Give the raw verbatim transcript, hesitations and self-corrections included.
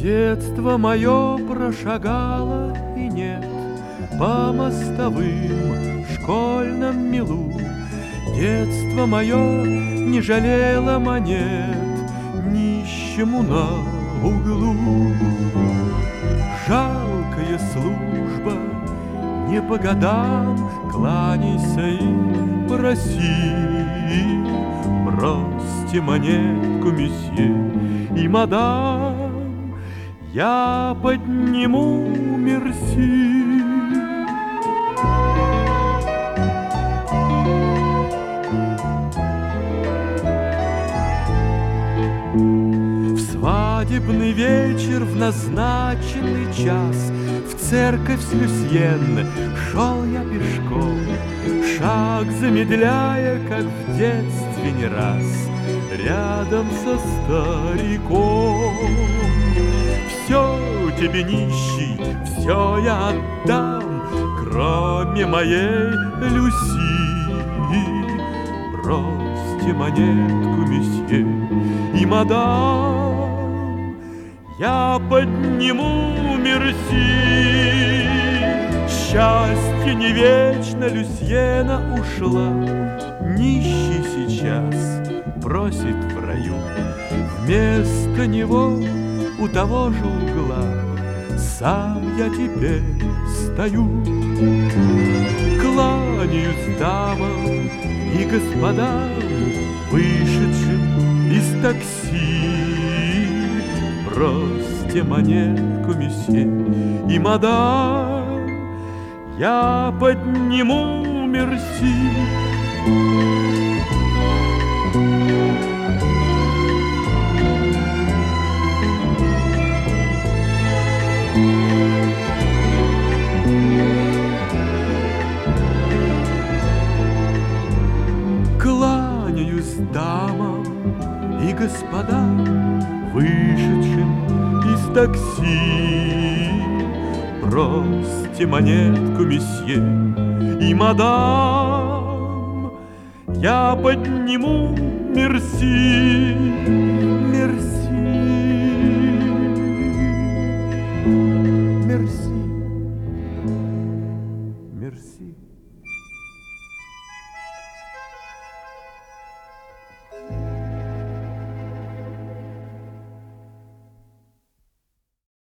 Детство мое прошагало, и нет по мостовым школьном милу. Детство мое не жалело монет нищему на углу. Жалкая служба, не по годам, кланяйся и проси. Бросьте монетку, месье и мадам, я подниму мерси. В свадебный вечер, в назначенный час, в церковь с Люсьен шел я пешком, шаг замедляя, как в детстве не раз, рядом со стариком. Все тебе, нищий, все я отдам, кроме моей Люси. Бросьте монетку, месье и мадам, я подниму мерси. Счастье не вечно, Люсьена ушла, нищий сейчас просит в раю. Вместо него у того же угла сам я теперь стою. Кланяюсь дамам и господам, вышедшим из такси. Бросьте монетку, месье и мадам, я подниму мерси. Кланяюсь дамам и господам, вышедшим из такси. Бросьте монетку, месье и мадам, я подниму мерси, мерси.